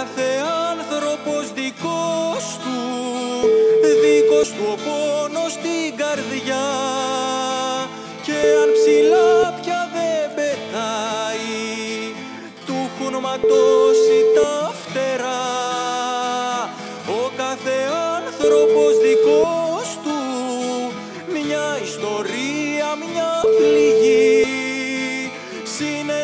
κάθε άνθρωπος δικός του ο πόνος στην καρδιά, και αν ψηλά πια δεν πετάει, του έχουν ματώσει τα φτερά. Ο κάθε άνθρωπος δικός του μια ιστορία, μια πληγή,